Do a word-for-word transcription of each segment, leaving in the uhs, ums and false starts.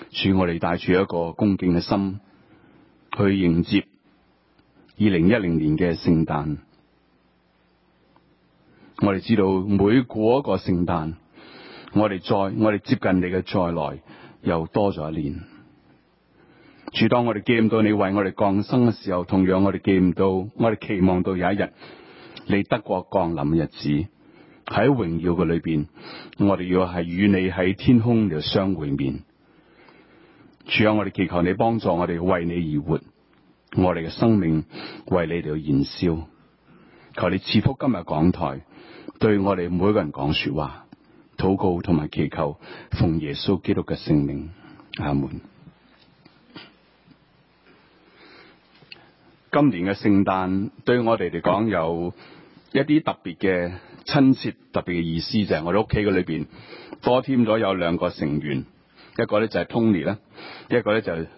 主，我哋帶住一個恭敬嘅心去迎接二零一零年嘅聖誕。我哋知道每過一個聖誕，我哋再我哋接近你嘅再來又多咗一年。主，當我哋記唔到你為我哋降生嘅時候，同樣我哋記唔到，我哋期望到有一日你得國降臨嘅日子，喺榮耀嘅裏邊，我哋要係與你喺天空嚟相會面。主啊，我哋祈求你幫助我哋為你而活，我哋嘅生命為你哋燃燒。求你賜福今日講台，對我哋每一個人講說話，禱告同埋祈求，奉耶穌基督嘅聖名，阿門。今年嘅聖誕對我哋嚟講有一啲特別嘅親切、特別嘅意思，就係、是、我哋屋企嘅裏邊多添咗有兩個成員，一個咧就係 Tony 啦，一個咧就係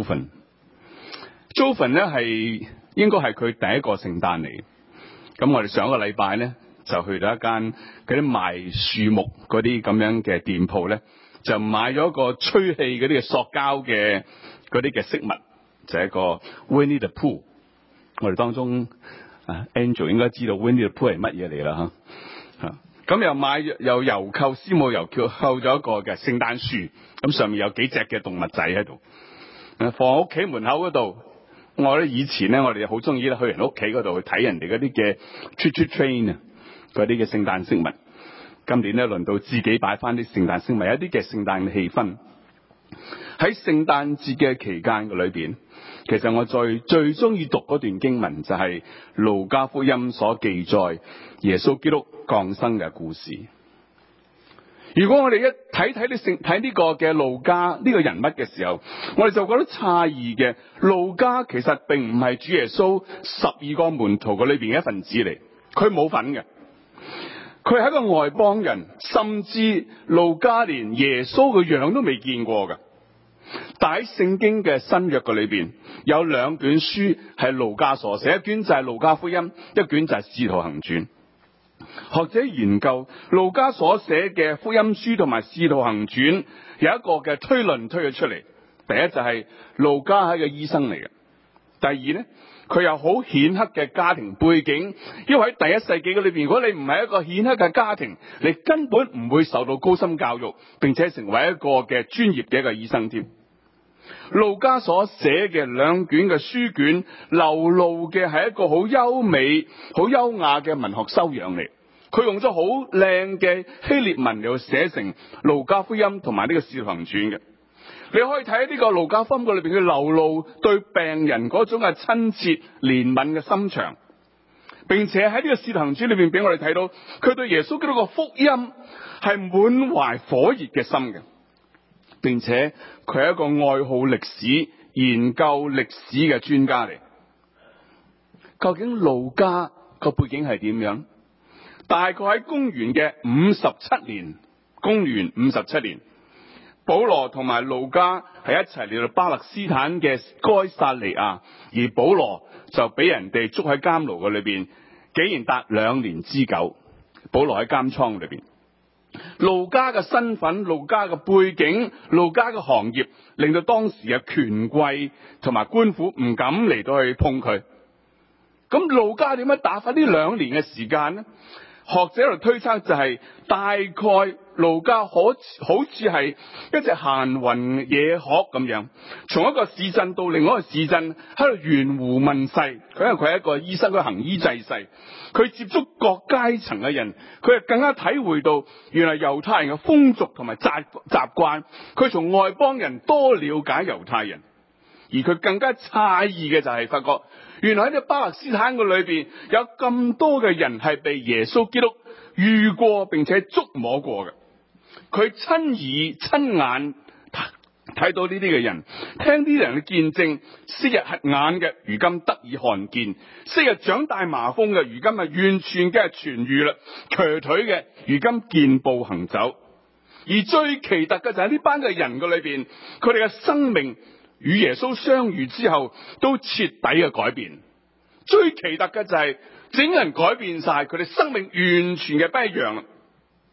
Joven。Joven 咧係應該係佢第一個聖誕嚟。咁我哋上一個禮拜咧就去到一間嗰啲賣樹木嗰啲咁樣嘅店鋪咧，就買咗個吹氣嗰啲嘅塑膠嘅嗰啲嘅飾物，就係、是、一個 Winnie the Pooh。我哋當中啊 Angel 應該知道 Winnie the Pooh 係乜嘢嚟啦吓，咁又買又郵購師母郵購購咗一個嘅聖誕樹，咁上面有幾隻嘅動物仔喺度，放喺屋企門口嗰度。我咧以前咧，我哋好中意咧去人屋企嗰度去睇人哋嗰啲嘅 trick or treat 啊，嗰啲嘅聖誕飾物。今年咧輪到自己擺翻啲聖誕飾物，有一啲嘅聖誕嘅氣氛。喺聖誕節嘅期間嘅裏邊，其實我最最中意讀嗰段經文就係路加福音所記載耶穌基督降生嘅故事。如果我哋一睇睇啲聖睇呢個嘅路加呢個人物嘅時候，我哋就覺得詫異嘅，路加其實並唔係主耶穌十二個門徒嘅裏邊嘅一份子嚟，佢冇份嘅，佢係一個外邦人，甚至路加連耶穌嘅樣都未見過嘅。但喺聖經嘅新約嘅裏邊，有兩卷書係路加所寫，一卷就係路加福音，一卷就係使徒行傳。學者研究路加所寫嘅福音書同埋使徒行傳，有一個嘅推論推咗出嚟。第一就係路加係一個醫生嚟嘅，第二呢，佢有好顯赫嘅家庭背景，因為喺第一世紀嘅裏邊，如果你唔係一個顯赫嘅家庭，你根本唔會受到高深教育，並且成為一個嘅專業嘅一個醫生添。路加所寫嘅兩卷嘅書卷，流露嘅係一個好優美、好優雅嘅文學修養嚟。佢用咗好靚嘅希臘文嚟寫成路加福音同埋呢個使徒行傳嘅。你可以睇呢個路加福音裏邊嘅流露對病人嗰種嘅親切憐憫嘅心腸，並且喺呢個使徒行傳裏邊俾我哋睇到佢對耶穌基督個福音係滿懷火熱嘅心嘅。並且佢係一個愛好歷史、研究歷史嘅專家嚟。究竟路加個背景係點樣？大概喺公元嘅五十七年，公元五十七年，保羅同埋路加係一齊嚟到巴勒斯坦嘅該撒利亞，而保羅就俾人哋捉喺監牢嘅裏邊，竟然達兩年之久。保羅喺監倉裏邊。路加嘅身份、路加嘅背景、路加嘅行業，令到當時嘅權貴同埋官府唔敢嚟到去碰佢。咁路加點樣打發呢兩年嘅時間呢？學者喺度推測就係、是、大概路加好好似係一隻閒雲野鶴咁樣，從一個市鎮到另外一個市鎮喺度懸壺問世。佢因為佢係一個醫生，佢行醫濟世，佢接觸各階層嘅人，佢係更加體會到原來猶太人嘅風俗同埋習習慣。佢從外邦人多了解猶太人，而佢更加詫異嘅就係發覺，原來喺呢巴勒斯坦嘅裏邊有咁多嘅人係被耶穌基督遇過並且觸摸過嘅。佢親耳親眼睇到呢啲嘅人，聽呢啲人嘅見證，昔日瞎眼嘅如今得以看見，昔日長大麻風嘅如今係完全嘅痊愈啦，瘸腿嘅如今健步行走。而最奇特嘅就係呢班嘅人嘅裏邊，佢哋嘅生命與耶穌相遇之後都徹底嘅改變。最奇特嘅就係整個人改變晒，佢哋生命完全嘅不一樣。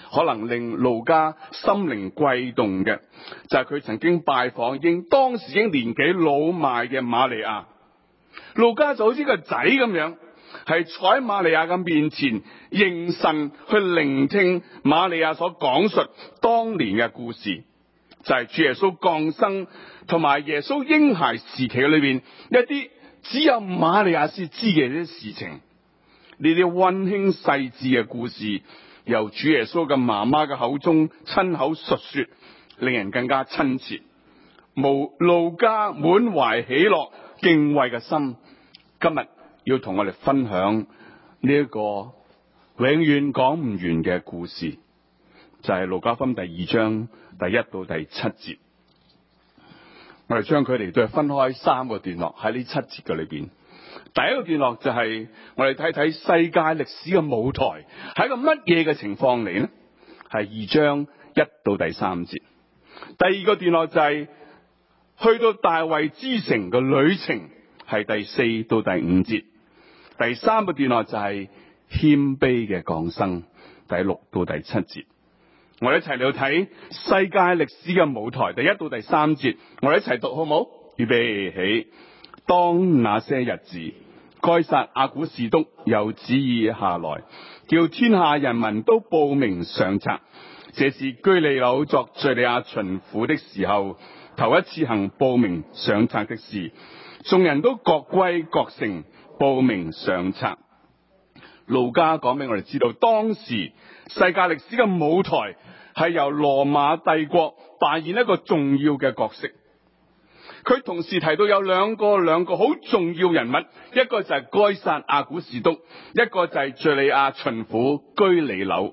可能令路加心靈悸動嘅，就係、是、佢曾經拜訪已經當時已經年紀老邁嘅瑪利亞。路加就好似個仔咁樣，係坐喺瑪利亞嘅面前，認神去聆聽瑪利亞所講述當年嘅故事，就係、是、主耶穌降生同埋耶穌嬰孩時期嘅裏邊一啲只有瑪利亞先知嘅啲事情。呢啲溫馨細緻嘅故事，由主耶穌嘅媽媽嘅口中親口述說，令人更加親切。無路加滿懷喜樂敬畏嘅心，今日要同我哋分享呢一個永遠講唔完嘅故事，就係、是、路加福音第二章第一到第七節。我哋將佢哋都係分開三個段落喺呢七節嘅裏邊。第一個段落就係我哋睇睇世界歷史嘅舞台係一個乜嘢嘅情況嚟呢？係二章一到第三節。第二個段落就係、是、去到大衛之城嘅旅程，係第四到第五節。第三個段落就係謙卑嘅降生，第六到第七節。我哋一齊嚟睇世界歷史嘅舞台，第一到第三節，我哋一齊讀好冇？預備起。當那些日子，該撒阿古士督有旨意下來，叫天下人民都報名上冊。這是居利紐作敘利亞巡撫的時候，頭一次行報名上冊的事。眾人都各歸各城，報名上冊。路加講俾我哋知道，當時世界歷史嘅舞台係由羅馬帝國扮演一個重要嘅角色。佢同時提到有兩個兩個好重要人物，一個就係該撒阿古士督，一個就係敘利亞巡撫居利紐。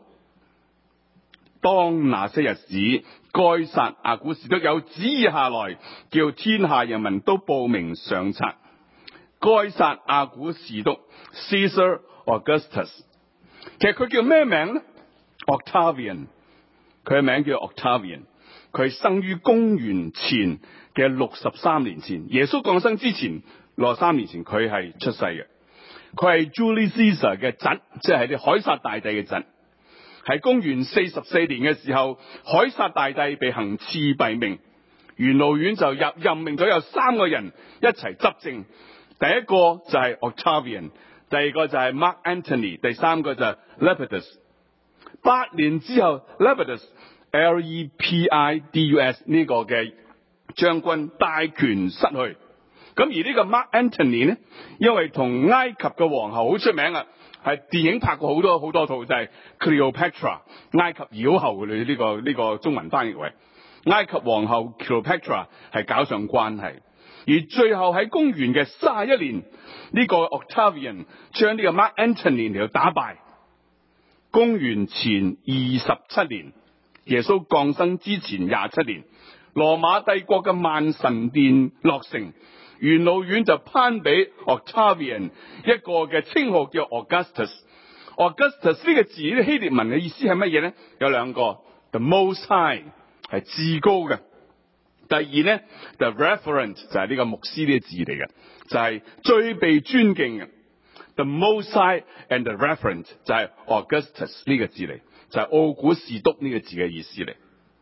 當那些日子，該撒阿古士督有旨意下來，叫天下人民都報名上冊。該撒阿古士督 Caesar Augustus， 其實佢叫咩名呢？ Octavian， 佢嘅名叫 Octavian。佢生於公元前嘅六十三年前，耶穌降生之前六十三年前佢係出世嘅。佢係 Julius Caesar 嘅侄，即係啲凱撒大帝嘅侄。喺公元四十四年嘅時候，凱撒大帝被行刺斃命，元老院就入任命咗有三個人一齊執政。第一個就係 Octavian， 第二個就係 Mark Antony， 第三個就係 Lepidus。八年之後 Lepidus L E P I D U S 呢個嘅將軍大權失去。咁而呢個 Mark Antony 呢，因為同埃及嘅皇后好出名啊，係電影拍過好多好多套，就係、是、Cleopatra 埃及妖后，你、這、呢個呢、這個中文翻譯為埃及皇后 Cleopatra 係搞上關係。而最後喺公元嘅三十一年，呢、這個 Octavian 將呢個 Mark Antony 嚟到打敗。公元前二十七年，耶穌降生之前廿七年，羅馬帝國嘅萬神殿落成，元老院就頒俾 Octavian 一個嘅稱號叫 Augustus。Augustus 呢個字呢，希臘文嘅意思係乜嘢呢？有兩個 ，the most high 係至高嘅，第二呢 the reverend 就係呢個牧師呢個字嚟嘅，就係、是、最被尊敬嘅。The Most High and the Reverend 就係 Augustus 呢個字嚟，就係、是、奧古士督呢個字嘅意思嚟。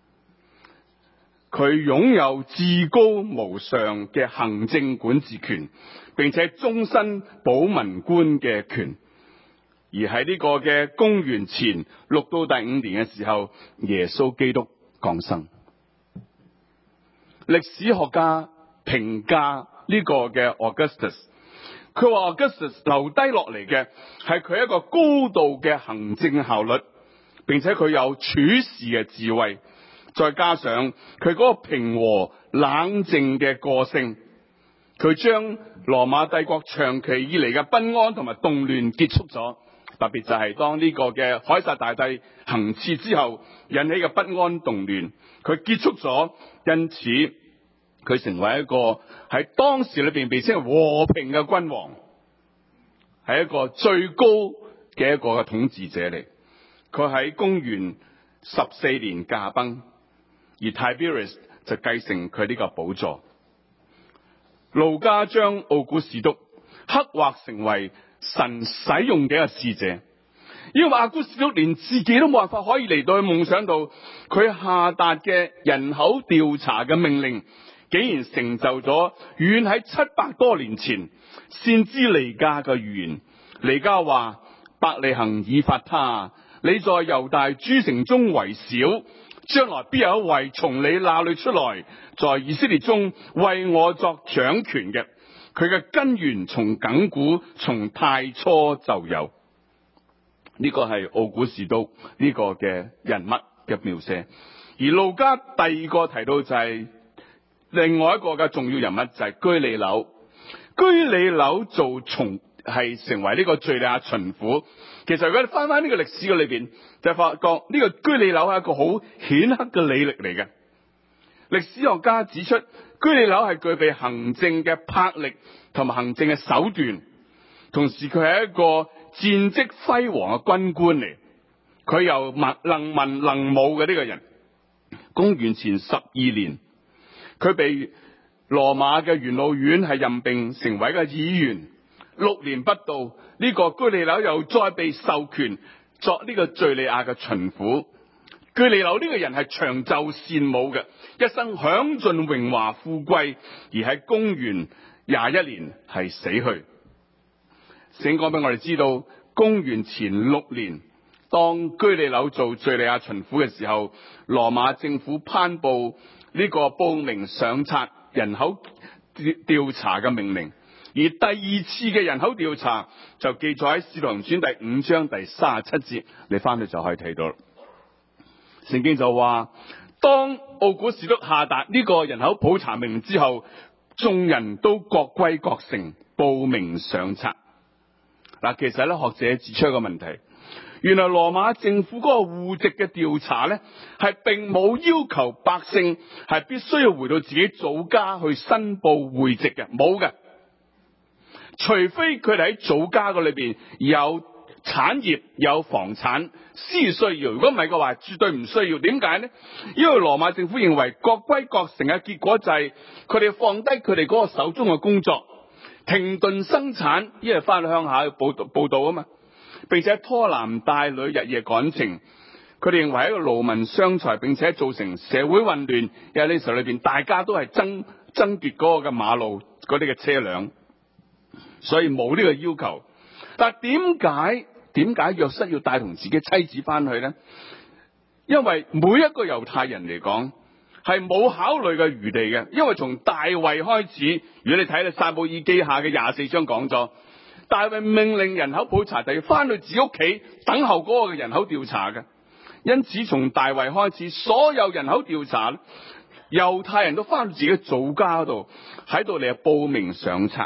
佢擁有至高無上嘅行政管治權，並且終身保民官嘅權。而喺呢個嘅公元前六到第五年嘅時候，耶穌基督降生。歷史學家評價呢個嘅 Augustus。佢話 Augustus 留低落嚟嘅係佢一個高度嘅行政效率，並且佢有處事嘅智慧，再加上佢嗰個平和冷靜嘅個性，佢將羅馬帝國長期以嚟嘅不安同埋動亂結束咗。特別就係當呢個嘅凱撒大帝行刺之後引起嘅不安動亂，佢結束咗，因此佢成為一個喺當時裏邊被稱為和平嘅君王，係一個最高嘅一個嘅統治者嚟。佢喺公元十四年駕崩，而 Tiberius 就繼承佢呢個寶座。路加將奧古士督刻畫成為神使用嘅一個使者， 因為亞古士督連自己都冇辦法可以嚟到去夢想到，佢下達嘅人口調查嘅命令，竟然成就咗遠喺七百多年前先知彌迦嘅預言。彌迦話：伯利恆以法他，你在猶大諸城中為小，將來必有一位從你那裏出來，在以色列中為我作掌權嘅。佢嘅根源從亙古，從太初就有。呢、這個係奧古士督呢個嘅人物嘅描寫。而路加第二個提到就係另外一個嘅重要人物，就係居里樓。居里樓做從係成為呢個敘利亞巡撫。其實如果你翻翻呢個歷史嘅裏邊，就發覺呢個居里樓係一個好顯赫嘅履歷嚟嘅。歷史學家指出，居里樓係具備行政嘅魄力同埋行政嘅手段，同時佢係一個戰績輝煌嘅軍官嚟。佢又能文能武嘅呢個人。公元前十二年，佢被羅馬嘅元老院係任命成為一個議員。六年不到，呢、這個居里樓又再被授權作呢個敘利亞嘅巡撫。居里樓呢個人係長袖善舞嘅，一生享盡榮華富貴，而喺公元廿一年係死去。聖經講俾我哋知道，公元前六年，當居里樓做敘利亞巡撫嘅時候，羅馬政府頒布呢個報名上冊人口調查嘅命令。而第二次嘅人口調查就記載喺《使徒行傳》第五章第三十七節，你翻去就可以睇到啦。聖經就話，當奧古士督下達呢個人口普查命令之後，眾人都各歸各城報名上冊。嗱，其實咧，學者指出一個問題，原來羅馬政府嗰個戶籍嘅調查咧，係並冇要求百姓係必須要回到自己祖家去申報戶籍嘅，冇嘅。除非佢哋喺祖家嗰裏邊有產業有房產先需要，如果唔係嘅話，絕對唔需要。點解呢？因為羅馬政府認為各歸各城嘅結果就係佢哋放低佢哋嗰個手中嘅工作，停頓生產，因為翻去鄉下去報報道啊嘛，並且拖男帶女日夜趕程。佢哋認為係一個勞民傷財，並且造成社會混亂。因為呢時候裏邊大家都係爭爭奪嗰個嘅馬路嗰啲嘅車輛。所以冇呢個要求，但係點解點解約瑟要帶同自己妻子翻去呢？因為每一個猶太人嚟講係冇考慮嘅餘地嘅，因為從大衛開始，如果你睇到撒母耳記下嘅廿四章講咗，大衛命令人口普查，就要翻去自己屋企等候嗰個嘅人口調查嘅。因此從大衛開始，所有人口調查，猶太人都翻到自己祖家度，喺度嚟報名上冊。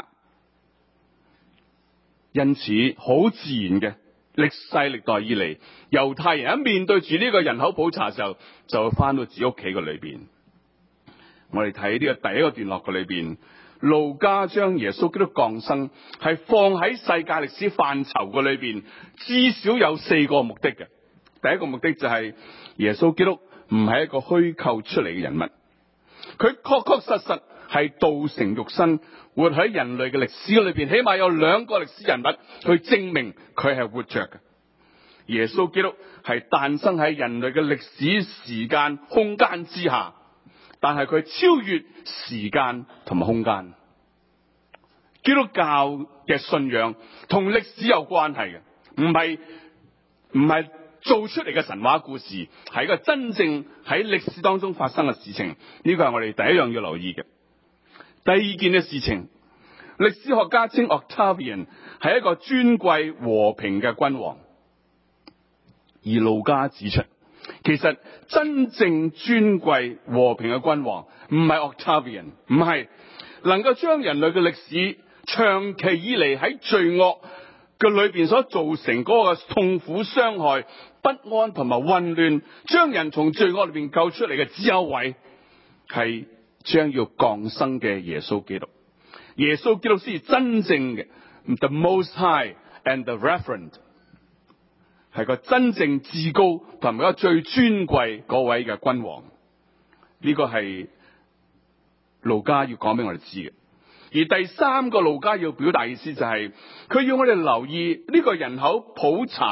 因此，好自然嘅，歷世歷代以嚟，猶太人一面對住呢個人口普查嘅時候，就會翻到自己屋企嘅裏邊。我哋睇呢個第一個段落嘅裏邊，路加將耶穌基督降生係放喺世界歷史範疇嘅裏邊，至少有四個目的嘅。第一個目的就係耶穌基督唔係一個虛構出嚟嘅人物，佢確確實實係道成肉身，活喺人類嘅歷史裏邊，起碼有兩個歷史人物去證明佢係活着嘅。耶穌基督係誕生喺人類嘅歷史時間空間之下，但係佢超越時間同埋空間。基督教嘅信仰同歷史有關係嘅，唔係唔係做出嚟嘅神話故事，係一個真正喺歷史當中發生嘅事情。呢個係我哋第一樣要留意嘅。第二件嘅事情，歷史學家稱 Octavian 係一個尊貴和平嘅君王，而路加指出，其實真正尊貴和平嘅君王唔係 Octavian， 唔係能夠將人類嘅歷史長期以嚟喺罪惡嘅裏邊所造成嗰個痛苦傷害、不安同埋混亂，將人從罪惡裏邊救出嚟嘅只有一位，係將要降生嘅耶穌基督。耶穌基督先係真正嘅 the most high and the reverend， 係個真正至高同埋個最尊貴嗰位嘅君王。呢個係路加要講俾我哋知嘅。而第三個路加要表達意思就係、是，佢要我哋留意呢個人口普查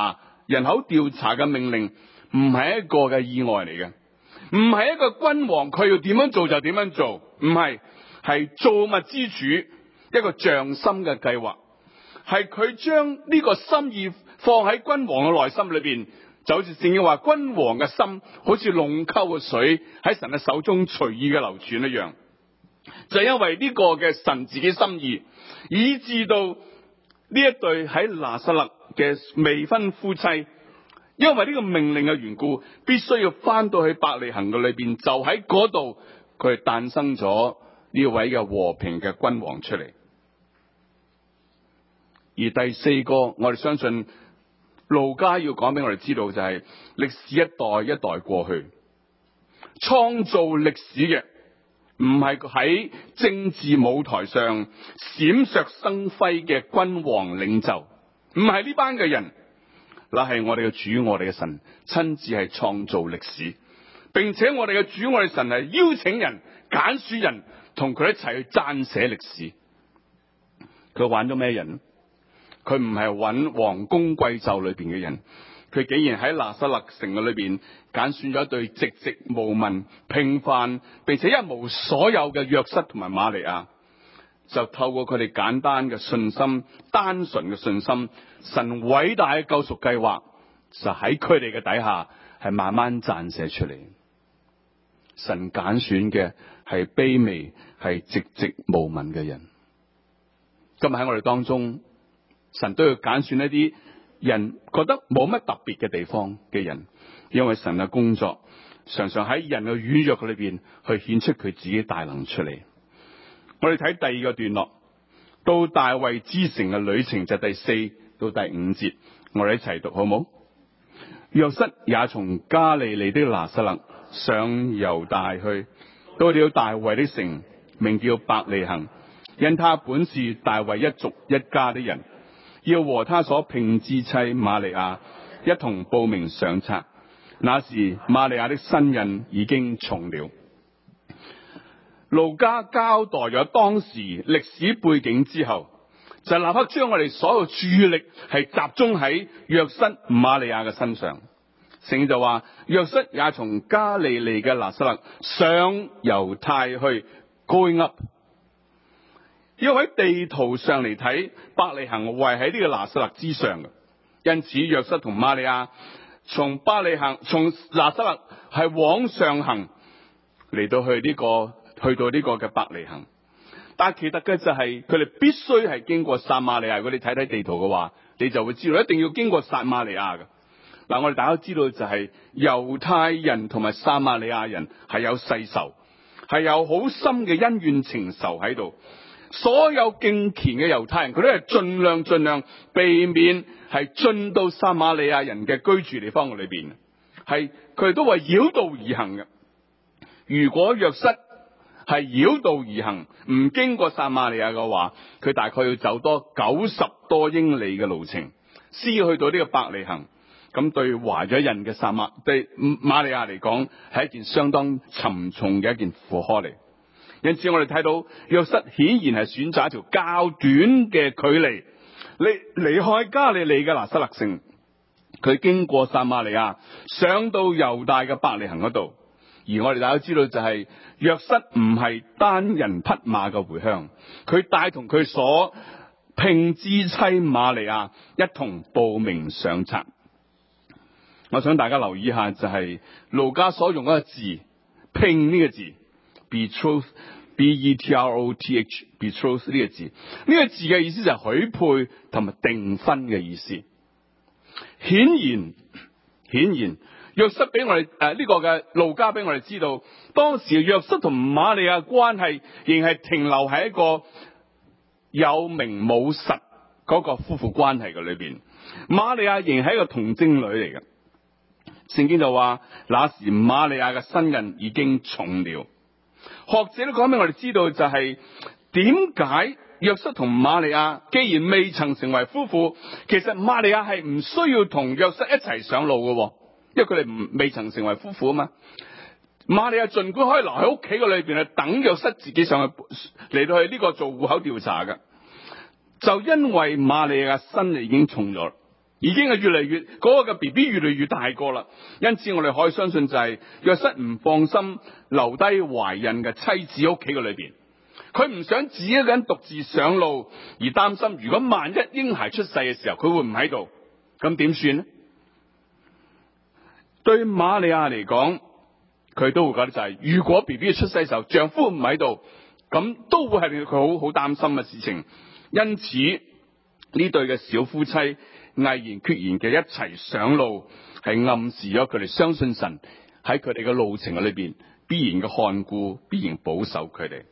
人口調查嘅命令唔係一個嘅意外嚟嘅，唔係一個君王佢要點樣做就點樣做，唔係，係造物之主一個匠心嘅計劃，係佢將呢個心意放喺君王嘅內心裏邊，就好似聖經話，君王嘅心好似隴溝嘅水喺神嘅手中隨意嘅流轉一樣。就因為呢個嘅神自己心意，以致到呢一對喺拿撒勒嘅未婚夫妻，因為呢個命令嘅緣故，必須要翻到去伯利恆嘅裏邊，就喺嗰度佢誕生咗呢位嘅和平嘅君王出嚟。而第四個，我哋相信路加要講俾我哋知道，就係歷史一代一代過去，創造歷史嘅唔係喺政治舞台上閃爍生輝嘅君王領袖，唔係呢班嘅人，那係我哋嘅主，我哋嘅神親自係創造歷史，並且我哋嘅主，我哋神係邀請人揀選人同佢一齊去撰寫歷史。佢揾咗咩人？佢唔係揾皇宮貴胄裏邊嘅人，佢竟然喺拿撒勒城嘅裏邊揀選咗一對籍籍無聞、平凡並且一無所有嘅約瑟同埋瑪利亞，就透過佢哋簡單嘅信心、單純嘅信心，神偉大嘅救贖計劃就喺佢哋嘅底下係慢慢撰寫出嚟。神揀選嘅係卑微、係籍籍無聞嘅人。今日喺我哋當中，神都要揀選一啲人覺得冇乜特別嘅地方嘅人，因為神嘅工作常常喺人嘅軟弱裏邊去顯出佢自己大能出嚟。我哋睇第二個段落，到大衛之城嘅旅程就第四到第五節，我哋一齊讀好冇？約瑟也從加利利的拿撒勒上猶大去，到了大衛的城，名叫伯利恆，因他本是大衛一族一家的人，要和他所聘之妻瑪利亞一同報名上冊。那時瑪利亞的身孕已經重了。路加交代咗當時歷史背景之後，就立刻將我哋所有注意力係集中喺約瑟瑪利亞嘅身上。聖經就話，約瑟也從加利利嘅拿撒勒上猶太去 going up。要喺地圖上嚟睇，伯利恆位喺呢個拿撒勒之上嘅，因此約瑟同瑪利亞從伯利恆從拿撒勒係往上行嚟到去呢個去到呢個嘅伯利恆。但係奇特嘅就係佢哋必須係經過撒瑪利亞。如果你睇睇地圖嘅話，你就會知道一定要經過撒瑪利亞嘅。嗱，我哋大家都知道就係猶太人同埋撒瑪利亞人係有世仇，係有好深嘅恩怨情仇喺度。所有敬虔嘅猶太人，佢都係盡量盡量避免係進到撒瑪利亞人嘅居住地方嘅裏邊，係佢哋都係繞道而行嘅。如果約瑟係繞道而行，唔經過撒瑪利亞嘅話，佢大概要走多九十多英里嘅路程，先去到呢個伯利恆。咁對懷咗孕嘅撒瑪對瑪利亞嚟講，係一件相當沉重嘅一件負荷嚟。因此我哋睇到約瑟顯然係選擇一條較短嘅距離，離離開加利利嘅拿撒勒城，佢經過撒瑪利亞上到猶大嘅伯利恆嗰度。而我哋大家都知道就係、是、約瑟唔係單人匹馬嘅回鄉，佢帶同佢所聘之妻瑪利亞一同報名上冊。我想大家留意一下，就係路加所用嗰個字聘呢個字 betroth b e t r o t h betroth 呢個字，呢、這個字嘅意思就係許配同埋訂婚嘅意思。顯然顯然約瑟俾我哋誒呢個嘅路加俾我哋知道，當時約瑟同瑪利亞關係仍係停留喺一個有名冇實嗰個夫婦關係嘅裏邊。瑪利亞仍係一個童貞女嚟嘅。聖經就話，那時瑪利亞嘅身孕已經重了。學者都講俾我哋知道，就係點解約瑟同瑪利亞既然未曾成為夫婦，其實瑪利亞係唔需要同約瑟一齊上路嘅，因為佢哋唔未曾成為夫婦啊嘛。瑪利亞盡管可以留喺屋企嘅裏邊去等約瑟自己上去嚟到去呢個做戶口調查嘅，就因為瑪利亞身已經重咗， 已經係越嚟越嗰、那個嘅 B B 越嚟越大個啦。因此我哋可以相信就係約瑟唔放心留低懷孕嘅妻子屋企嘅裏邊，佢唔想自己一個人獨自上路，而擔心如果萬一嬰孩出世嘅時候佢會唔喺度，咁點算呢？對瑪利亞嚟講，佢都會覺得就係、是、如果 B B 出世嘅時候丈夫唔喺度，咁都會係令佢好好擔心嘅事情。因此呢對嘅小夫妻毅然決然嘅一齊上路，係暗示咗佢哋相信神喺佢哋嘅路程裏邊必然嘅看顧，必然保守佢哋。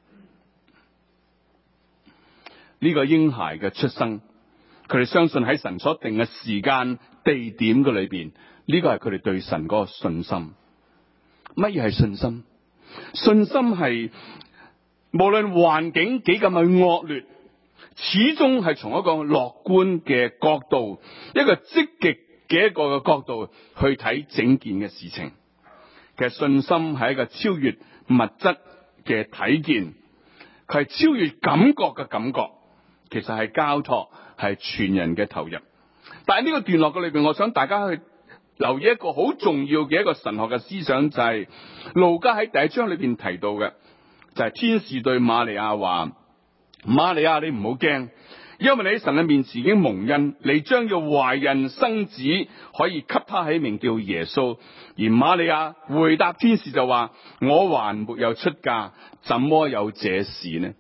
呢個嬰孩嘅出生，佢哋相信喺神所定嘅時間地點嘅裏邊，呢個係佢哋對神嗰個信心。乜嘢係信心？信心係無論環境幾咁去惡劣，始終係從一個樂觀嘅角度，一個積極嘅一個嘅角度去睇整件嘅事情。其實信心係一個超越物質嘅體見，佢係超越感覺嘅感覺，其實係交託，係全人嘅投入。但係呢個段落嘅裏邊，我想大家去留意一個好重要嘅一個神學嘅思想，就係路加喺第一章裏邊提到嘅，就係天使對瑪利亞話：瑪利亞，你唔好驚，因為你喺神嘅面前已經蒙恩，你將要懷孕生子，可以給他起名叫耶穌。而瑪利亞回答天使就話：我還沒有出嫁，怎麼有這事呢？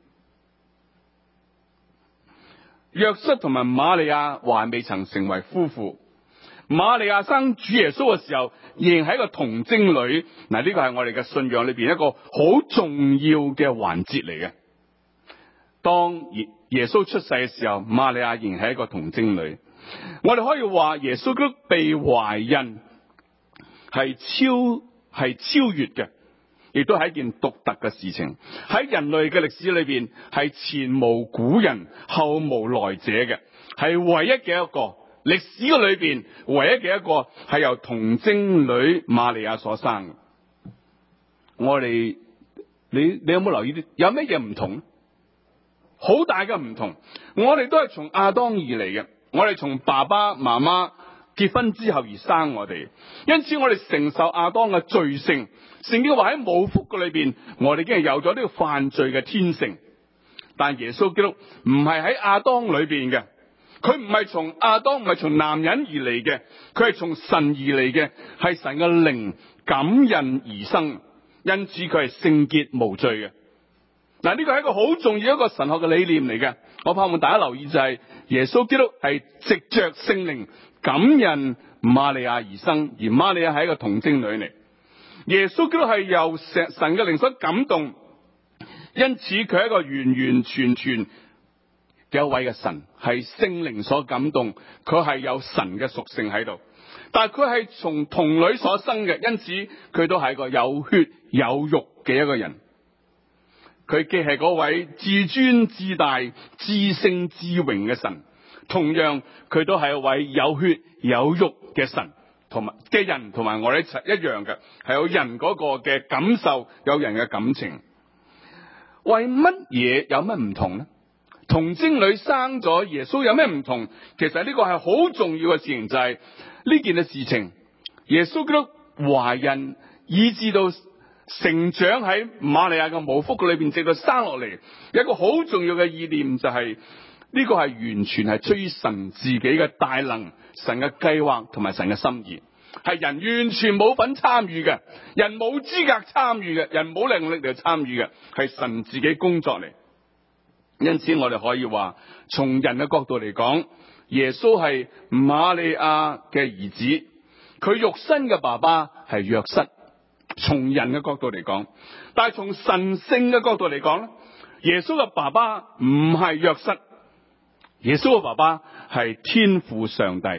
約瑟同埋瑪利亞還未曾成為夫婦，瑪利亞生主耶穌嘅時候，仍然係一個童貞女。嗱，呢個係我哋嘅信仰裏邊一個好重要嘅環節嚟嘅。當耶耶穌出世嘅時候，瑪利亞仍然係一個童貞女。我哋可以話耶穌基督被懷孕係超係超越嘅，亦都係一件獨特嘅事情。喺人類嘅歷史裏邊，係前無古人後無來者嘅，係唯一嘅一個歷史嘅裏邊唯一嘅一個係由童貞女瑪利亞所生嘅。我哋你你有冇留意啲有咩嘢唔同？好大嘅唔同。我哋都係從亞當而嚟嘅，我哋從爸爸媽媽結婚之後而生我哋，因此我哋承受亞當嘅罪性。聖經話喺母腹嘅裏邊，我哋已經係有咗呢個犯罪嘅天性。但耶穌基督唔係喺亞當裏邊嘅，佢唔係從亞當，唔係從男人而嚟嘅，佢係從神而嚟嘅，係神嘅靈感孕而生，因此佢係聖潔無罪嘅。嗱，呢個係一個好重要一個神學嘅理念嚟嘅。我盼望大家留意就係、是、耶穌基督係藉着聖靈感孕瑪利亞而生，而瑪利亞係一個童貞女嚟。耶穌基督係由神嘅靈所感動，因此佢係一個完完全全嘅一位嘅神，係聖靈所感動，佢係有神嘅屬性喺度。但係佢係從童女所生嘅，因此佢都係一個有血有肉嘅一個人。佢既係嗰位至尊至大至聖至榮嘅神，同樣佢都係一位有血有肉嘅神，同埋嘅人，同埋我哋一齊一樣嘅，係有人嗰個嘅感受，有人嘅感情。為乜嘢有乜唔同呢？童貞女生咗耶穌有咩唔同？其實呢個係好重要嘅事情，就係、是、呢件嘅事情，耶穌基督懷孕以至到成長喺瑪利亞嘅母腹裏邊，直到生落嚟，有一個好重要嘅意念，就係、是、呢個係完全係出於神自己嘅大能、神嘅計劃同埋神嘅心意，係人完全冇份參與嘅，人冇資格參與嘅，人冇能力嚟參與嘅，係神自己工作嚟。因此我哋可以話，從人嘅角度嚟講，耶穌係瑪利亞嘅兒子，佢肉身嘅爸爸係約瑟。從人嘅角度嚟講，但係從神聖嘅角度嚟講咧，耶穌嘅爸爸唔係約瑟，耶穌嘅爸爸係天父上帝。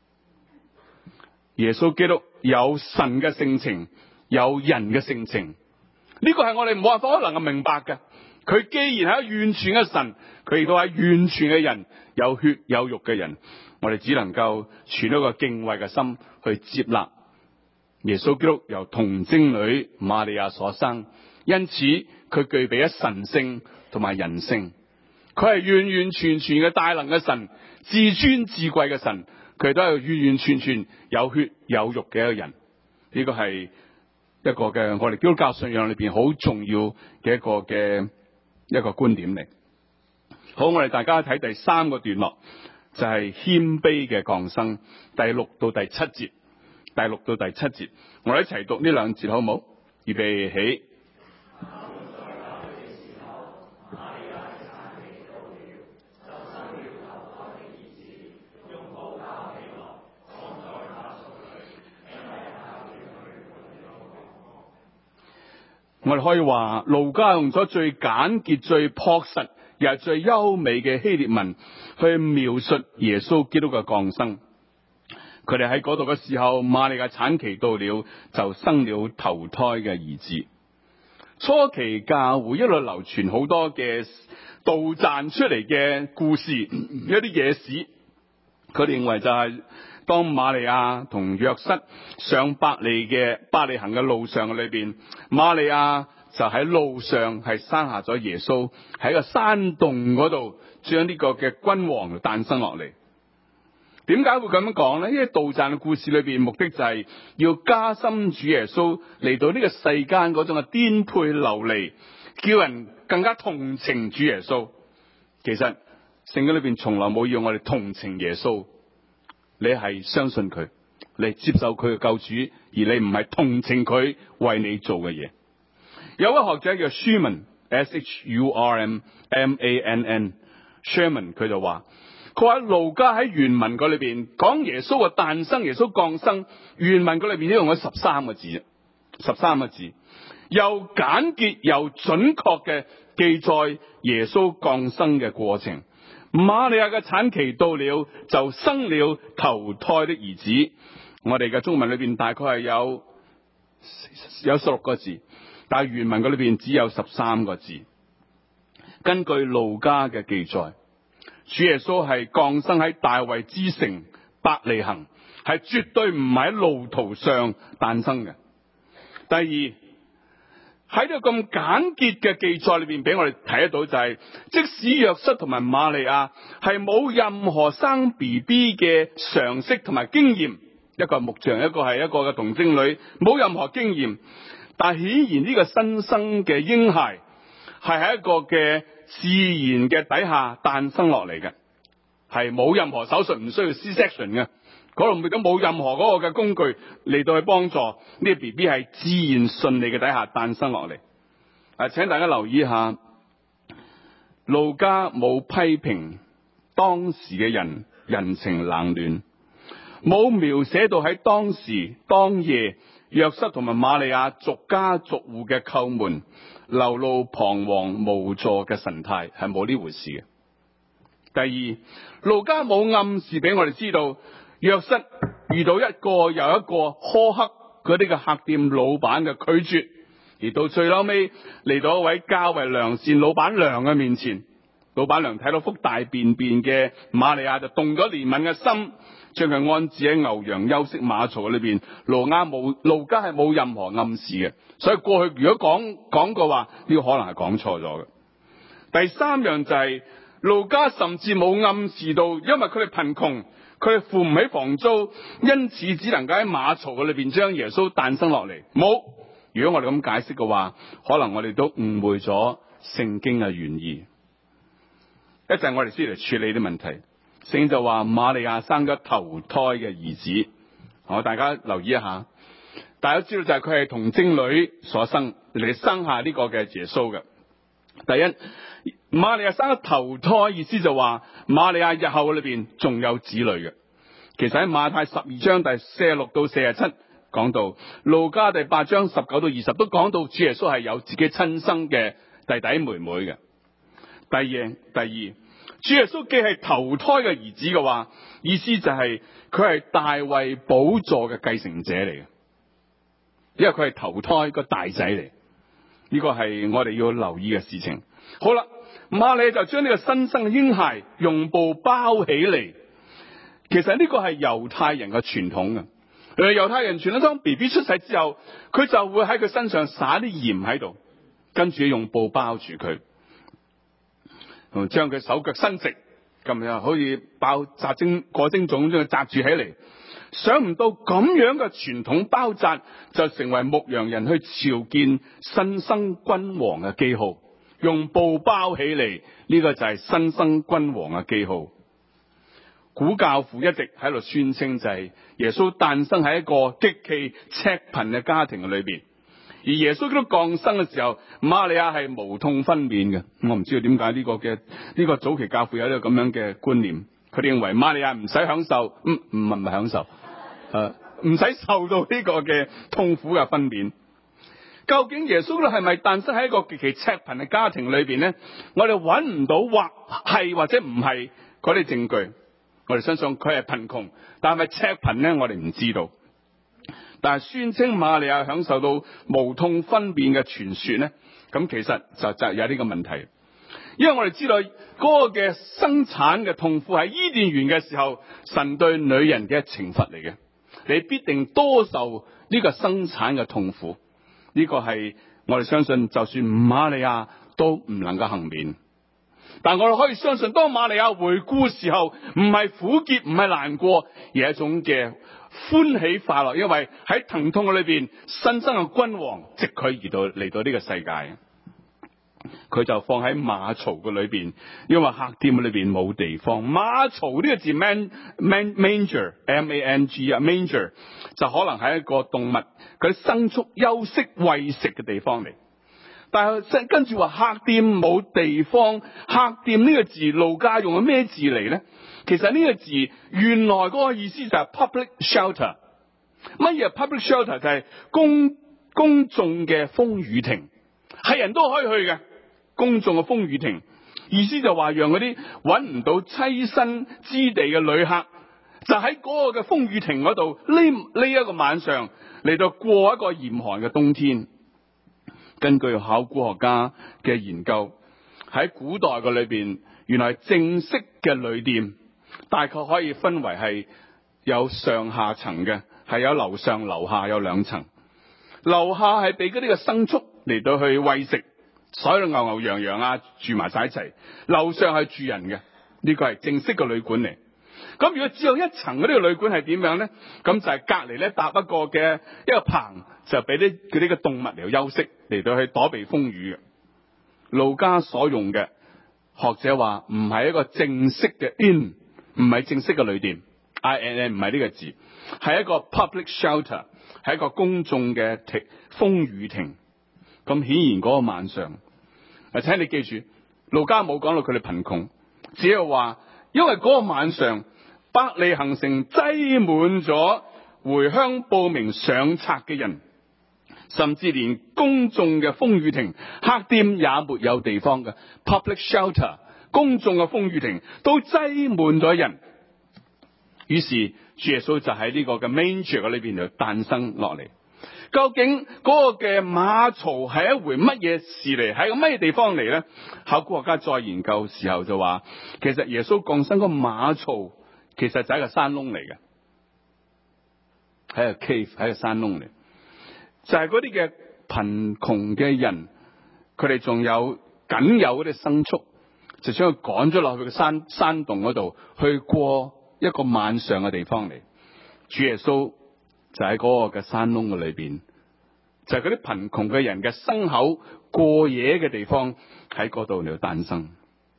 耶穌基督有神嘅性情，有人嘅性情，呢個係我哋冇辦法可能夠明白嘅。佢既然係一個完全嘅神，佢亦都係完全嘅人，有血有肉嘅人。我哋只能夠存一個敬畏嘅心去接納耶穌基督由童貞女瑪利亞所生，因此佢具備咗神性同埋人性。佢係完完全全嘅大能嘅神，至尊至貴嘅神， 佢都係完完全全有血有肉嘅一個人。呢個係一個嘅我哋基督教信仰裏邊好重要嘅一個嘅一個觀點嚟。好，我哋大家睇第三個段落，就係謙卑嘅降生，第六到第七節，第六到第七節，我哋一齊讀呢兩節好唔好？預備起。我哋可以話，路加用咗最簡潔、最樸實，又係最優美嘅希臘文去描述耶穌基督嘅降生。佢哋喺嗰度嘅時候，瑪利亞產期到了，就生了頭胎嘅兒子。初期教會一路流傳好多嘅杜撰出嚟嘅故事，一啲野史。佢哋認為就係當瑪利亞同約瑟上伯利嘅伯利恆嘅路上嘅裏邊，瑪利亞就喺路上係生下咗耶穌，喺個山洞嗰度將呢個嘅君王誕生落嚟。點解會咁樣講呢？因為杜撰嘅故事裏邊，目的就係要加深主耶穌嚟到呢個世間嗰種嘅顛沛流離，叫人更加同情主耶穌。其實聖經裏邊從來冇要我哋同情耶穌，你係相信佢，你接受佢嘅救主，而你唔係同情佢為你做嘅嘢。有位學者叫 Sherman S H U R M M A N N Sherman， 佢就話。佢話路加喺原文嗰裏邊講耶穌嘅誕生、耶穌降生，原文嗰裏邊都用咗十三個字，十三個字，又簡潔又準確嘅記載耶穌降生嘅過程。瑪利亞嘅產期到了，就生了頭胎的兒子。我哋嘅中文裏邊大概係有有十六個字，但係原文嗰裏邊只有十三個字。根據路加嘅記載，主耶穌係降生喺大衛之城伯利恆，係絕對唔係喺路途上誕生嘅。第二，喺呢個咁簡潔嘅記載裏邊，俾我哋睇得到就係、是，即使約瑟同埋瑪利亞係冇任何生 B B 嘅常識同埋經驗，一個係木匠，一個係一個嘅童貞女，冇任何經驗，但顯然呢個新生嘅嬰孩係喺一個嘅自然嘅底下誕生落嚟嘅，係冇任何手術，唔需要 C section 嘅，嗰度亦都冇任何嗰個嘅工具嚟到去幫助呢個 B B 係自然順利嘅底下誕生落嚟。啊，請大家留意一下，路加冇批評當時嘅人人情冷暖，冇描寫到喺當時當夜約瑟同埋瑪利亞逐家逐戶嘅叩門，流露彷徨無助嘅神態，係冇呢回事嘅。第二，路加冇暗示俾我哋知道約瑟遇到一個又一個苛刻嗰啲嘅客店老闆嘅拒絕，而到最後尾嚟到一位較為良善老闆娘嘅面前，老闆娘睇到幅大便便嘅瑪利亞就動咗憐憫嘅心，將佢安置喺牛羊休息馬槽裏邊。路加冇路加係冇任何暗示嘅，所以過去如果講講過話，呢個可能係講錯咗嘅。第三樣就係、是、路加甚至冇暗示到，因為佢哋貧窮，佢哋付唔起房租，因此只能夠喺馬槽嘅裏邊將耶穌誕生落嚟。冇，如果我哋咁解釋嘅話，可能我哋都誤會咗聖經嘅原意。一陣我哋先嚟處理啲問題。聖經就話瑪利亞生咗頭胎嘅兒子，我大家留意一下。大家知道就係佢係童貞女所生嚟生下呢個嘅耶穌嘅。第一，瑪利亞生咗頭胎，意思就話瑪利亞日後裏邊仲有子女嘅。其實喺馬太十二章第四十六到四十七講到，路加第八章十九到二十都講到主耶穌係有自己親生嘅弟弟妹妹嘅。第二，第二，主耶穌既係頭胎嘅兒子嘅話，意思就係佢係大衛寶座嘅繼承者嚟嘅，因為佢係頭胎個大仔嚟。呢個係我哋要留意嘅事情。好啦，瑪利亞就將呢個新生嘅嬰孩用布包起嚟。其實呢個係猶太人嘅傳統嘅。誒，猶太人傳統當 B B 出世之後，佢就會喺佢身上灑啲鹽喺度，跟住用布包住佢，將佢手腳伸直， 咁樣好似爆炸精過精種將佢紮住起嚟。想唔到咁樣嘅傳統包紮就成為牧羊人去朝見新生君王嘅記號，用布包起嚟，呢個就係新生君王嘅記號。古教父一直喺度宣稱就係耶穌誕生喺一個極其赤貧嘅家庭裏邊，而耶穌基督降生嘅時候，瑪利亞係無痛分娩嘅。我唔知道點解呢個嘅呢個早期教父有呢個咁樣嘅觀念，佢哋認為瑪利亞唔使享受，唔唔係唔係享受，誒唔使受到呢個嘅痛苦嘅分娩。究竟耶穌基督係咪誕生喺一個極其赤貧嘅家庭裏邊呢？我哋揾唔到或係或者唔係嗰啲證據。我哋相信佢係貧窮，但係咪赤貧呢？我哋唔知道。但係宣稱瑪利亞享受到無痛分娩嘅傳說呢，咁其實就就有呢個問題。因為我哋知道嗰個嘅生產嘅痛苦喺伊甸園嘅時候，神對女人嘅懲罰嚟嘅，你必定多受呢個生產嘅痛苦。呢個係我哋相信，就算瑪利亞都唔能夠幸免。但我哋可以相信，當瑪利亞回顧時候，唔係苦澀，唔係難過，而係一種嘅歡喜快樂，因為喺疼痛嘅裏邊，新生嘅君王藉佢而到嚟到呢個世界。佢就放喺馬槽嘅裏邊，因為客店裏邊冇地方。馬槽呢個字 man man manger m a n g 啊 manger 就可能係一個動物佢牲畜休息餵食嘅地方嚟。但係跟住話客店冇地方，客店呢個字路加用咗咩字嚟呢？其實呢個字原來嗰個意思就係 public shelter。乜嘢 public shelter？ 就係公公眾嘅風雨亭，係人都可以去嘅公眾嘅風雨亭。意思就話讓嗰啲揾唔到棲身之地嘅旅客，就喺嗰個嘅風雨亭嗰度呢呢一個晚上嚟到過一個嚴寒嘅冬天。根據考古學家嘅研究，喺古代嘅裏邊，原來正式嘅旅店大概可以分為係有上下層嘅，係有樓上樓下有兩層。樓下係俾嗰啲嘅牲畜嚟到去餵食，所有牛牛羊羊啊住埋晒一齊。樓上係住人嘅，呢個係正式嘅旅館嚟。咁如果只有一層嗰啲嘅旅館係點樣咧？咁就係隔籬咧搭一個嘅一個棚，就俾啲嗰啲嘅動物嚟休息，嚟到去躲避風雨嘅。路加所用嘅學者話唔係一個正式嘅 inn， 唔係正式嘅旅店 ，I N N 唔係呢個字，係一個 public shelter， 係一個公眾嘅亭風雨亭。咁顯然嗰個晚上，啊，請你記住，路加冇講到佢哋貧窮，只係話因為嗰個晚上，伯利恆城擠滿咗回鄉報名上冊嘅人，甚至連公眾嘅風雨亭、客店也沒有地方嘅 public shelter， 公眾嘅風雨亭都擠滿咗人。於是主耶穌就喺呢個嘅 manger 嘅裏邊就誕生落嚟。究竟嗰個嘅馬槽係一回乜嘢事嚟？喺個乜嘢地方嚟咧？考古學家再研究時候就話，其實耶穌降生個馬槽其實就係一個山窿嚟嘅，係一個 cave， 係一個山窿嚟。就係嗰啲嘅貧窮嘅人，佢哋仲有僅有嗰啲牲畜，就將佢趕咗落去個山山洞嗰度，去過一個晚上嘅地方嚟。主耶穌就喺嗰個嘅山窿嘅裏邊，就係嗰啲貧窮嘅人嘅牲口過夜嘅地方，喺嗰度嚟到誕生。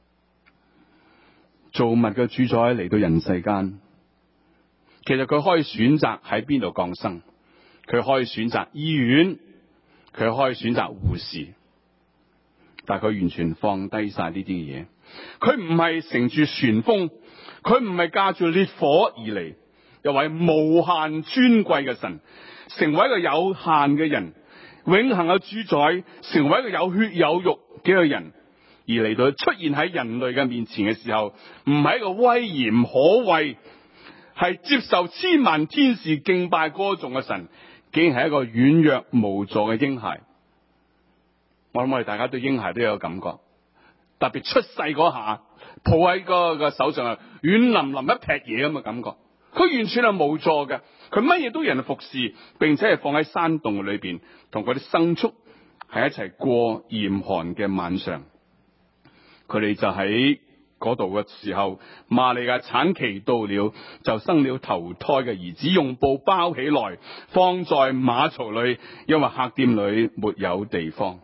造物嘅主宰嚟到人世間，其實佢可以選擇喺邊度降生，佢可以選擇醫院，佢可以選擇護士，但係佢完全放低晒呢啲嘢。佢唔係乘住旋風，佢唔係駕住烈火而嚟，又為無限尊貴嘅神，成為一個有限嘅人，永恆嘅主宰，成為一個有血有肉嘅一個人，而嚟到出現喺人類嘅面前嘅時候，唔係一個威嚴可畏，係接受千萬天使敬拜歌頌嘅神，竟然係一個軟弱無助嘅嬰孩。我諗我哋大家對嬰孩都有感覺，特別出世嗰下抱喺個個手上啊，軟腍腍一劈嘢咁嘅感覺。佢完全係無助嘅，佢乜嘢都有人服侍，並且係放喺山洞裏邊，同嗰啲牲畜係一齊過嚴寒嘅晚上。佢哋就喺嗰度嘅時候，瑪利亞產期到了，就生了頭胎嘅兒子，用布包起來，放在馬槽裏，因為客店裏沒有地方。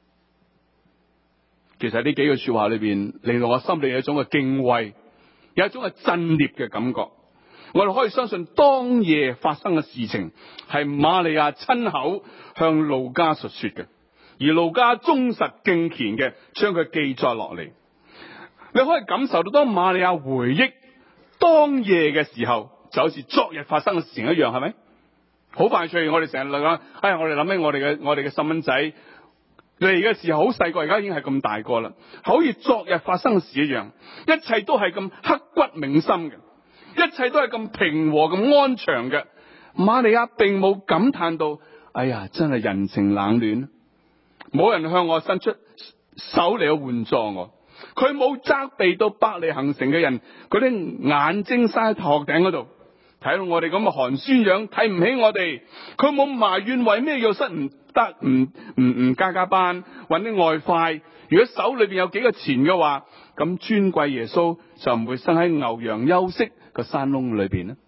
其實呢幾句說話裏邊，令到我心裏有一種嘅敬畏，有一種嘅震裂嘅感覺。我哋可以相信當夜發生嘅事情係瑪利亞親口向路加述說嘅，而路加忠實敬虔嘅將佢記載落嚟。你可以感受到當瑪利亞回憶當夜嘅時候，就好似昨日發生嘅事情一樣，係咪？好快脆，我哋成日講，哎呀，我哋諗起我哋嘅我哋嘅細蚊仔嚟嘅時候好細個，而家已經係咁大個啦，好似昨日發生嘅事一樣，一切都係咁刻骨銘心嘅。一切都係咁平和咁安詳嘅。瑪利亞並冇感嘆到，哎呀，真係人情冷暖，冇人向我伸出手嚟去援助我。佢冇責備到伯利恆城嘅人嗰啲眼睛生喺頭殼頂嗰度，睇到我哋咁嘅寒酸樣，睇唔起我哋。佢冇埋怨為咩約瑟唔得唔唔唔加加班揾啲外快。如果手裏邊有幾個錢嘅話，咁尊貴耶穌就唔會生喺牛羊休息個山窿裏邊咧。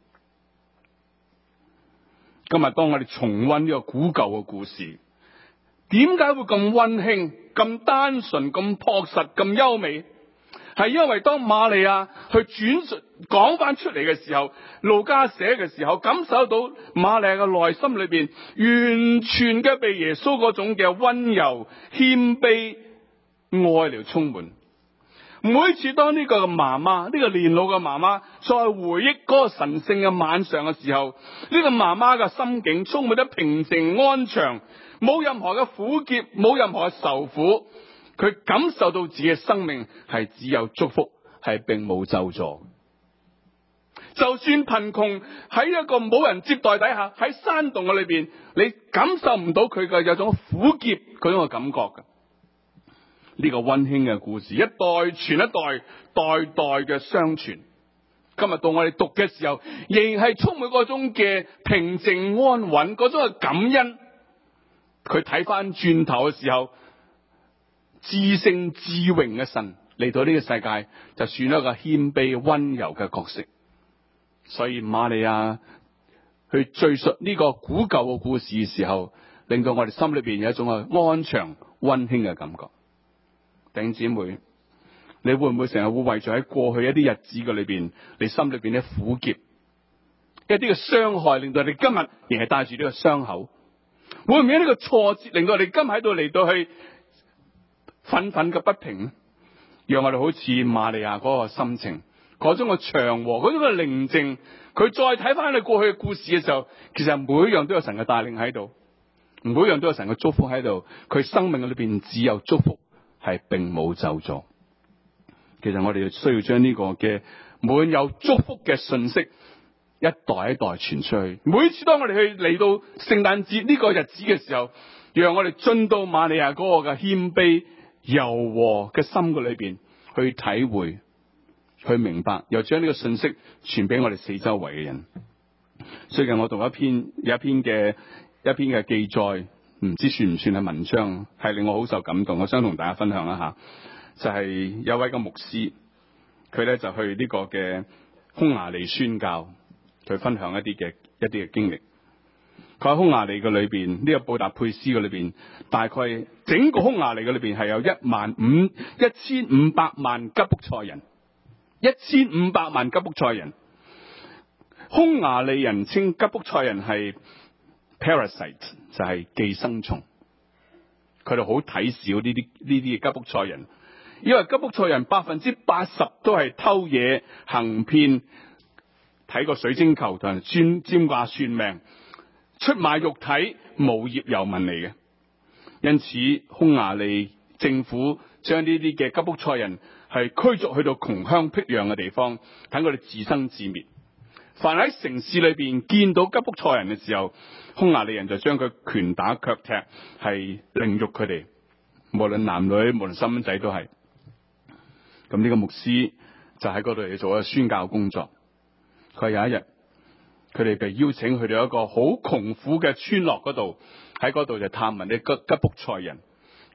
今日當我哋重溫呢個古舊嘅故事，點解會咁溫馨、咁單純、咁樸實、咁優美？係因為當瑪利亞去轉述講翻出嚟嘅時候，路加寫嘅時候，感受到瑪利亞嘅內心裏邊完全嘅被耶穌嗰種嘅溫柔、謙卑、愛嚟充滿。每次當呢個媽媽，呢個年老嘅媽媽再回憶嗰個神聖嘅晚上嘅時候，呢個媽媽嘅心境充滿咗平靜安詳，冇任何嘅苦澀，冇任何嘅愁苦，佢感受到自己嘅生命係只有祝福，係並冇咒詛。就算貧窮喺一個冇人接待底下，喺山洞嘅裏邊，你感受唔到佢嘅有種苦澀嗰種嘅感覺嘅。呢個溫馨嘅故事，一代傳一代，代代嘅相傳。今日到我哋讀嘅時候，仍然係充滿嗰種嘅平靜安穩，嗰種嘅感恩。佢睇翻轉頭嘅時候，至聖至榮嘅神嚟到呢個世界，就算一個謙卑溫柔嘅角色。所以瑪利亞去敘述呢個古舊嘅故事嘅時候，令到我哋心裏邊有一種嘅安詳溫馨嘅感覺。弟兄姊妹，你會唔會成日會為咗喺過去一啲日子嘅裏邊，你心裏邊嘅苦澀，一啲嘅傷害，令到你今日仍係帶住呢個傷口？會唔會呢個挫折，令到你今日喺度嚟到去憤憤嘅不平呢？讓我哋好似瑪利亞嗰個心情，嗰種嘅祥和，嗰種嘅寧靜，佢再睇翻你過去嘅故事嘅時候，其實每一樣都有神嘅帶領喺度，每一樣都有神嘅祝福喺度，佢生命裏邊只有祝福，係並冇咒詛。其實我哋需要將呢個嘅滿有祝福嘅信息一代一代傳出去。每次當我哋去嚟到聖誕節呢個日子嘅時候，讓我哋進到瑪利亞嗰個嘅謙卑柔和嘅心嘅裏邊去體會、去明白，又將呢個信息傳俾我哋四周圍嘅人。最近我讀一篇有一篇嘅一篇嘅記載，唔知算唔算係文章，係令我好受感動，我想同大家分享一下。就係、是、有位個牧師，佢咧就去呢個嘅匈牙利宣教，佢分享一啲嘅一啲嘅經歷。佢喺匈牙利嘅裏邊，呢、這個布達佩斯嘅裏邊，大概整個匈牙利嘅裏邊係有一萬五一千五百萬吉卜賽人，一千五百萬吉卜賽人。匈牙利人稱吉卜賽人係 parasite， 就係寄生蟲。佢哋好睇小呢啲呢啲嘅吉卜賽人。因為吉卜賽人百分之八十都係偷嘢、行騙、睇個水晶球同人專占卦算命、出賣肉體、無業遊民嚟嘅。因此，匈牙利政府將呢啲嘅吉卜賽人係驅逐去到窮鄉僻壤嘅地方，等佢哋自生自滅。凡喺城市裏邊見到吉卜賽人嘅時候，匈牙利人就將佢拳打腳踢，係凌辱佢哋，無論男女，無論細蚊仔都係。咁呢個牧師就喺嗰度嚟做一個宣教工作。佢有一日，佢哋被邀請去到一個好窮苦嘅村落嗰度，喺嗰度就探問啲吉吉卜賽人。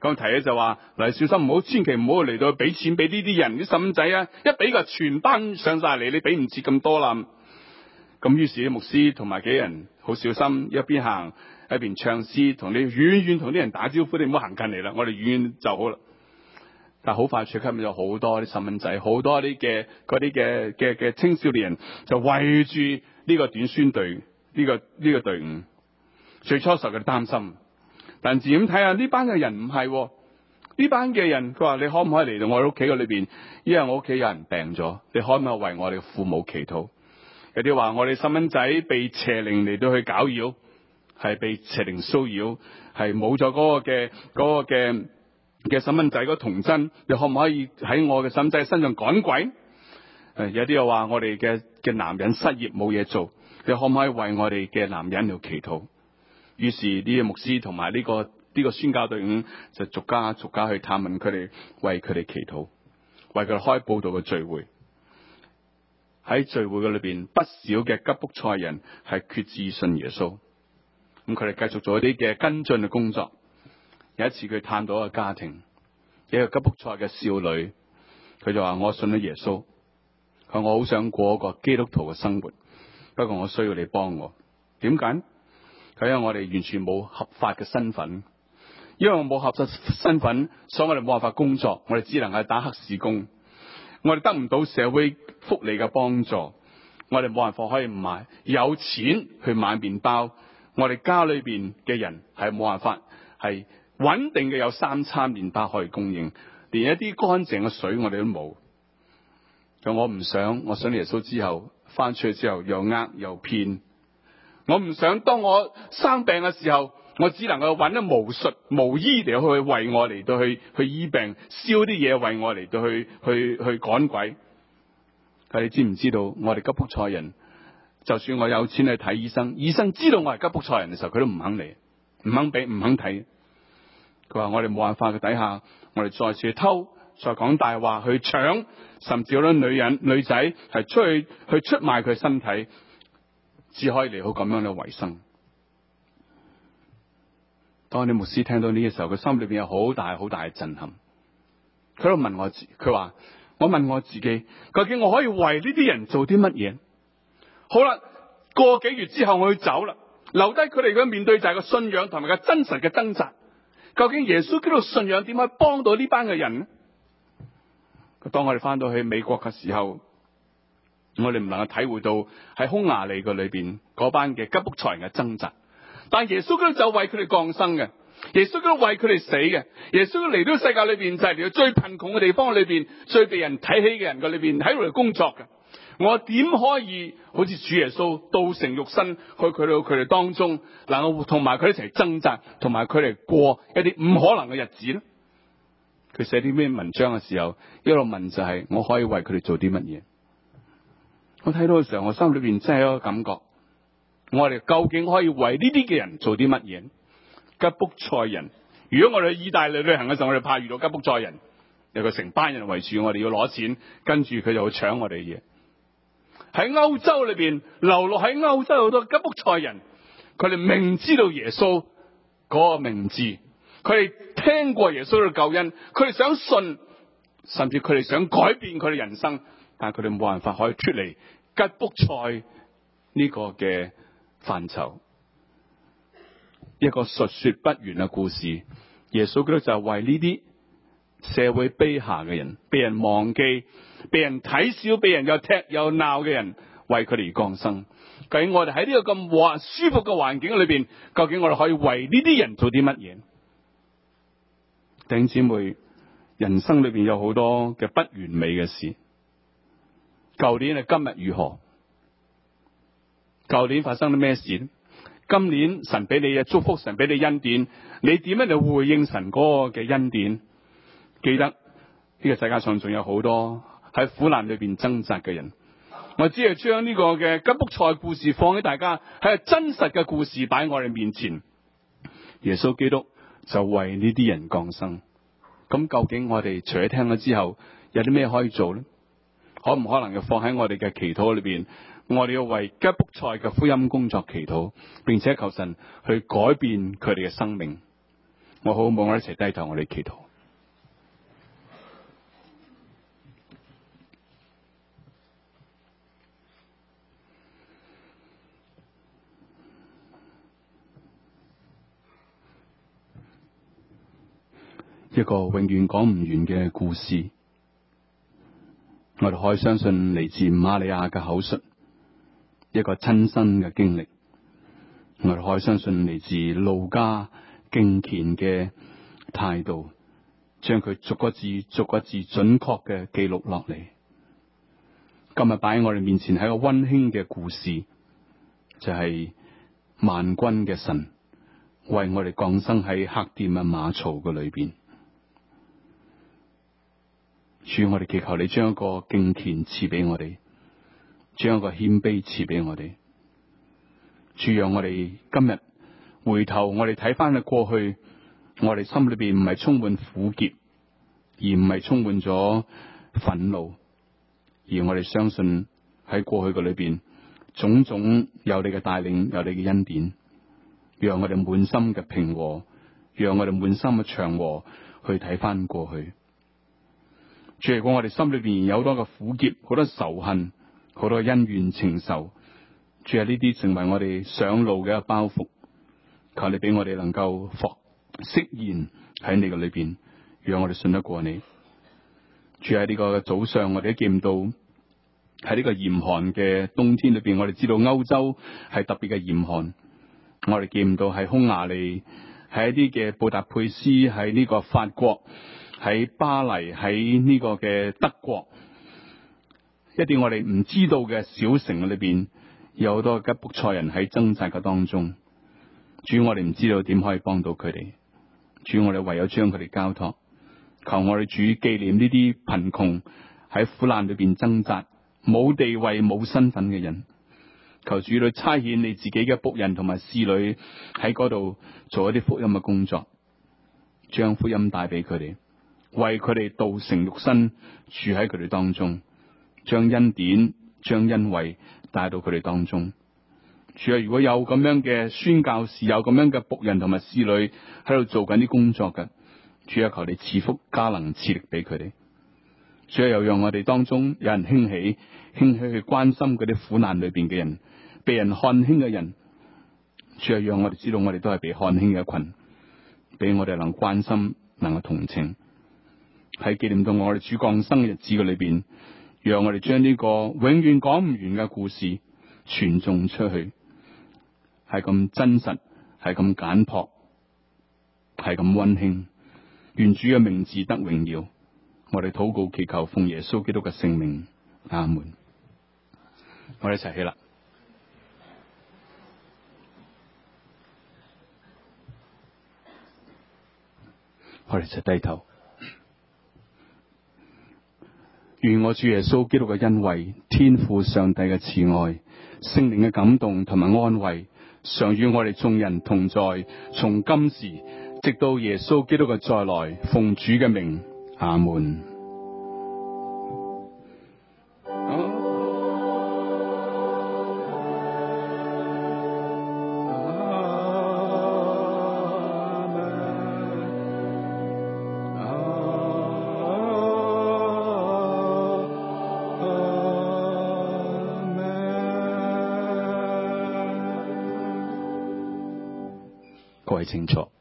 剛提咧就話嚟小心，唔好千祈唔好嚟到俾錢俾呢啲人啲細蚊仔啊！一俾個全班上晒嚟，你俾唔切咁多啦。咁於是牧師同埋幾人好小心，一邊行一邊唱詩，同你遠遠同啲人打招呼，你唔好行近嚟啦，我哋遠遠就好啦。但係好快，最吸引咗好多啲細蚊仔，好多啲嘅嗰啲嘅嘅嘅青少年人就圍住呢個短宣隊呢個呢個隊伍。最初受佢哋擔心。但自咁睇下呢班嘅人唔係，呢班嘅人佢話，你可唔可以嚟到我哋屋企嘅裏邊？因為我屋企有人病咗，你可唔可以為我哋父母祈禱？有啲話我哋細蚊仔被邪靈嚟到去攪擾，係被邪靈騷擾，係冇咗嗰個嘅嗰個嘅嘅細蚊仔嗰童真，你可唔可以喺我嘅細蚊仔身上趕鬼？誒，有啲又話我哋嘅嘅男人失業冇嘢做，你可唔可以為我哋嘅男人嚟祈禱？於是呢個牧師同埋呢個呢、這個宣教隊伍就逐家逐家去探問佢哋，為佢哋祈禱，為佢哋開佈道嘅聚會。喺聚會嘅裏邊，不少嘅吉卜賽人係決志信耶穌。咁佢哋繼續做一啲嘅跟進嘅工作。有一次佢探到一個家庭，一個吉卜賽嘅少女，佢就話：我信咗耶穌，佢話我好想過一個基督徒嘅生活，不過我需要你幫我。點解？佢因為我哋完全冇合法嘅身份，因為我冇合法身份，所以我哋冇辦法工作，我哋只能係打黑市工，我哋得唔到社會福利嘅幫助，我哋冇辦法可以買有錢去買麵包，我哋家裏邊嘅人係冇辦法係穩定嘅有三餐麵包可以供應，連一啲乾淨嘅水我哋都冇。咁我唔想我信耶穌之後翻出去之後又呃又騙。我唔想當我生病嘅時候，我只能夠揾一巫術巫醫嚟去為我嚟到去去醫病，燒啲嘢為我嚟到去去去趕鬼。但你知唔知道，我哋吉卜賽人，就算我有錢去睇醫生，醫生知道我係吉卜賽人嘅時候，佢都唔肯嚟，唔肯俾，唔肯睇。佢話我哋冇辦法嘅底下，我哋再次去偷，再講大話去搶，甚至好多女人女仔係出去去出賣佢身體。只可以嚟好咁樣嘅維生。當你牧師聽到呢嘅時候，佢心裏邊有好大好大嘅震撼。佢喺度問我自，佢話我問我自己，究竟我可以為呢啲人做啲乜嘢？好啦，個幾月之後我要走啦，留低佢哋嘅面對就係個信仰同埋個真實嘅掙扎。究竟耶穌基督信仰點可以幫到呢班嘅人呢？當我哋翻到去美國嘅時候，我哋唔能夠體會到喺匈牙利嘅裏邊嗰班嘅吉卜賽人嘅掙扎，但耶穌基督就為佢哋降生嘅，耶穌基督為佢哋死嘅，耶穌基督嚟到世界裏邊就係嚟到最貧窮嘅地方裏邊，最被人睇起嘅人嘅裏邊喺度嚟工作嘅。我點可以好似主耶穌道成肉身去佢到佢哋當中，能夠同埋佢一齊掙扎，同埋佢哋過一啲唔可能嘅日子呢？佢寫啲咩文章嘅時候，一路問就係、是、我可以為佢哋做啲乜嘢？我睇到嘅時候，我心裏邊真係一個感覺，我哋究竟可以為呢啲嘅人做啲乜嘢？吉卜賽人，如果我哋去意大利旅行嘅時候，我哋怕遇到吉卜賽人，有個成班人圍住我哋要攞錢，跟住佢就會搶我哋嘅嘢。喺歐洲裏邊流落喺歐洲好多吉卜賽人，佢哋明知道耶穌嗰個名字，佢哋聽過耶穌嘅救恩，佢哋想信，甚至佢哋想改變佢哋人生。但係佢哋冇辦法可以脫離吉卜賽呢個嘅範疇，一個述說不完嘅故事。耶穌基督就係為呢啲社會卑下嘅人，被人忘記、被人睇小、被人又踢又鬧嘅人，為佢哋而降生。究竟我哋喺呢個咁和舒服嘅環境裏邊，究竟我哋可以為呢啲人做啲乜嘢？弟兄姊妹，人生裏邊有好多嘅不完美嘅事。舊年係今日如何？舊年發生咗咩事呢？今年神俾你嘅祝福，神俾你恩典，你點樣嚟回應神嗰個嘅恩典？記得呢個世界上仲有好多喺苦難裏邊掙扎嘅人。我只係將呢個嘅吉卜賽故事放喺大家喺真實嘅故事擺喺我哋面前。耶穌基督就為呢啲人降生。咁究竟我哋除咗聽咗之後，有啲咩可以做呢？可唔可能要放喺我哋嘅祈禱裏邊？我哋要為吉卜賽嘅福音工作祈禱，並且求神去改變佢哋嘅生命。 我好唔好？我一齊低頭，我哋祈禱。一個永遠講唔完嘅故事，我哋可以相信嚟自瑪利亞嘅口述，一個親身嘅經歷。我哋可以相信嚟自路加敬虔嘅態度，將佢逐個字逐個字準確嘅記錄落嚟。今日擺喺我哋面前係一個溫馨嘅故事，就係、是、萬軍嘅神為我哋降生喺客店嘅馬槽嘅裏邊。主，我哋祈求你將一個敬虔賜俾我哋，將一個謙卑賜俾我哋。主，讓我哋今日回頭，我哋睇翻嘅過去，我哋心裏邊唔係充滿苦澀，而唔係充滿咗憤怒，而我哋相信喺過去嘅裏邊，種種有你嘅帶領，有你嘅恩典，讓我哋滿心嘅平和，讓我哋滿心嘅祥和去睇翻過去。主，如果我哋心裏邊有好多嘅苦澀，好多仇恨，好多恩怨情仇，主啊，呢啲成為我哋上路嘅一個包袱，求你俾我哋能夠復釋然喺你嘅裏邊，讓我哋信得過你。主，喺呢個早上，我哋都見到喺呢個嚴寒嘅冬天裏邊，我哋知道歐洲係特別嘅嚴寒，我哋見唔到喺匈牙利，喺一啲嘅布達佩斯，喺呢個法國，喺巴黎，喺呢個嘅德國，一啲我哋唔知道嘅小城裏邊，有好多吉卜賽人喺掙扎嘅當中。主，我哋唔知道點可以幫到佢哋。主，我哋唯有將佢哋交託，求我哋主紀念呢啲貧窮喺苦難裏邊掙扎、冇地位、冇身份嘅人。求主你差遣你自己嘅僕人同埋侍女喺嗰度做一啲福音嘅工作，將福音帶俾佢哋，為佢哋道成肉身住喺佢哋當中，將恩典、將恩惠帶到佢哋當中。主啊，如果有咁樣嘅宣教士，有咁樣嘅僕人同埋侍女喺度做緊啲工作嘅，主啊，求你賜福加能賜力俾佢哋。主啊，又讓我哋當中有人興起，興起去關心嗰啲苦難裏邊嘅人，被人看輕嘅人。主啊，讓我哋知道我哋都係被看輕嘅一群，俾我哋能關心，能夠同情。喺紀念到我哋主降生嘅日子嘅裏邊，讓我哋將呢個永遠講唔完嘅故事傳頌出去，係咁真實，係咁簡樸，係咁溫馨。願主嘅名字得榮耀。我哋禱告祈求奉耶穌基督嘅聖名，阿門。我哋一齊起啦，我哋一齊低頭。願我主耶穌基督嘅恩惠、天父上帝嘅慈愛、聖靈嘅感動同埋安慰，常與我哋眾人同在，從今時直到耶穌基督嘅再來。奉主嘅名，阿門。各位清楚。